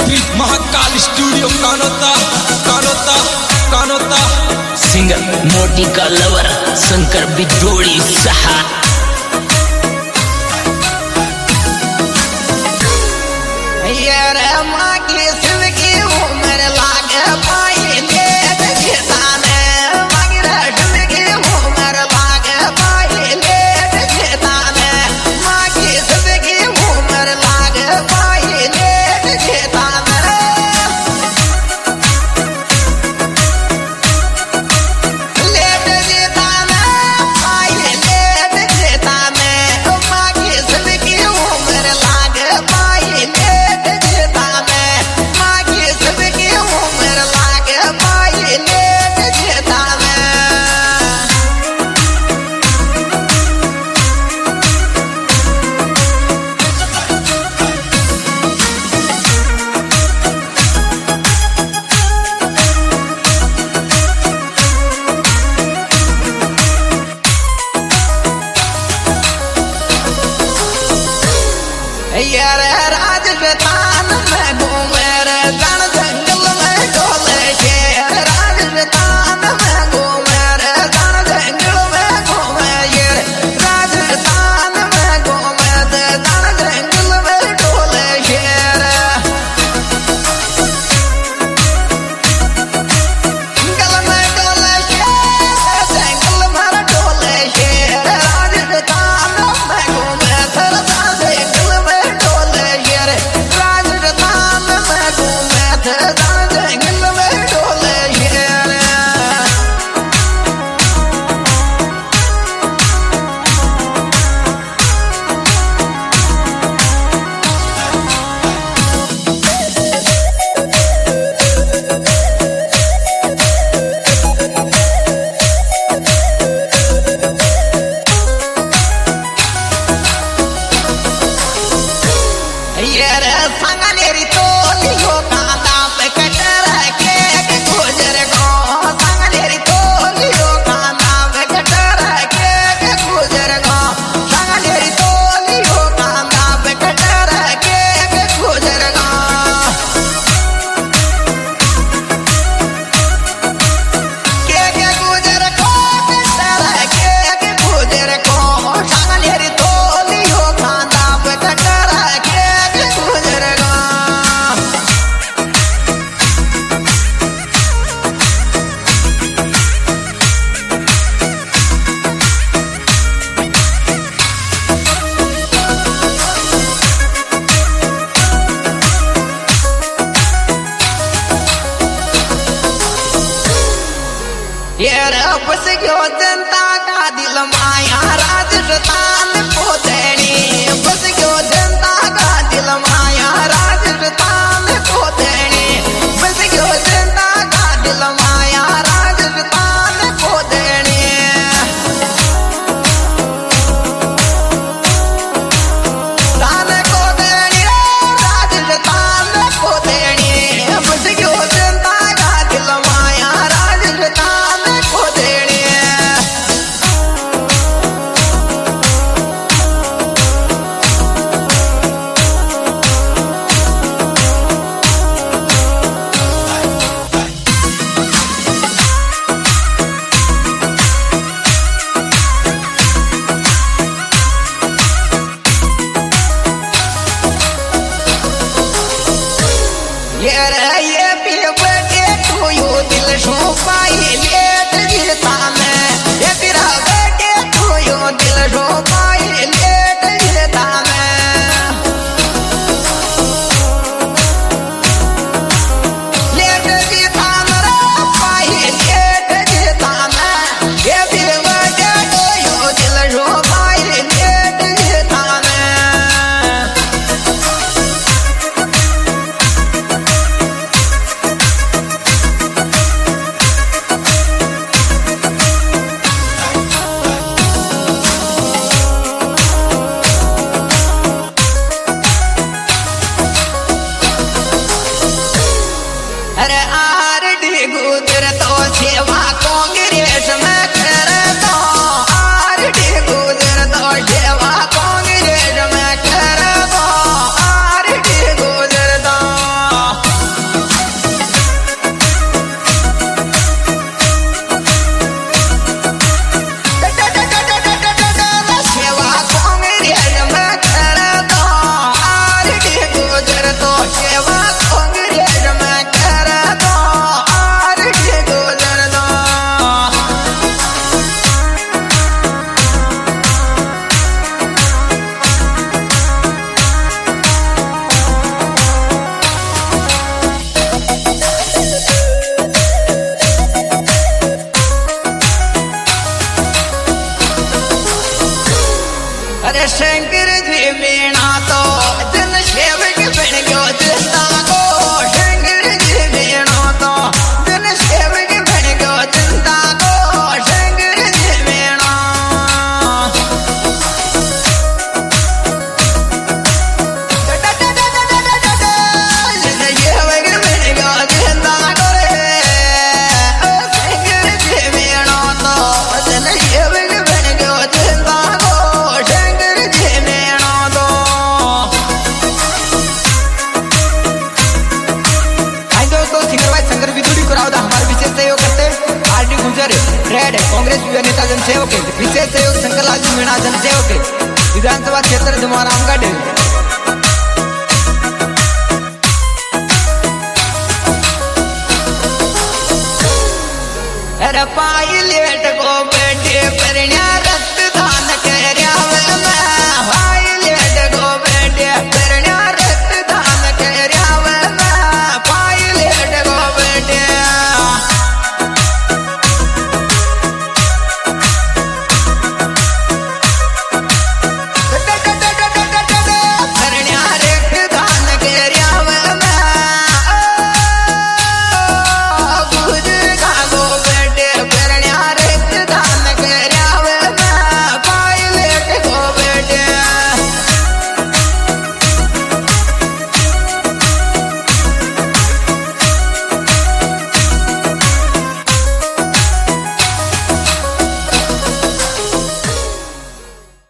With Mahakal studio Kanota Kanota Kanota. Singer Moti का lover Shankar बिजोड़ी सहा। राजस्थान में घूमे रे जन जंगल में डोले के। राजस्थान में घूमे रे जन जंगल में घूमे ये। राजस्थान में घूमे रे जन जंगल में डोले के। जंगल में डोले के, जंगल में डोले के। राजस्थान में घूमे रे जन जंगल में डोले के। राजस्थान में घूमे थे जंगल में डोले के। ये रे संगनेरी तोलियो कांदा पे कटर के गुजर गो। संगनेरी तोलियो कांदा पे कटर के गुजर गो। संगनेरी तोलियो कांदा पे कटर के गुजर गो। के गुजर गो कटर के गुजर गो। संगनेरी तोलियो कांदा पे कटर के गुजर गो। ये रे बस गयो जनता का दिल माया राजस्थान को देनी। बस गयो जनता का दिल माया राजस्थान को देनी। बस गयो जनता का दिल माया राजस्थान को देनी। रान को देनी राजस्थान को देनी। बस गयो जनता का दिल माया राजस्थान को देनी। ये भी बटे तू यू दिल शो पाई लेट जीता में। ये तेरा बटे तू यू दिल शो पाई लेट जीता में। लेट जीता में पाई लेट जीता में। ये भी बटे तू यू दिल शो पाई लेट जीता में। सेना जनसेवक विधानसभा क्षेत्र धुमारामगढ़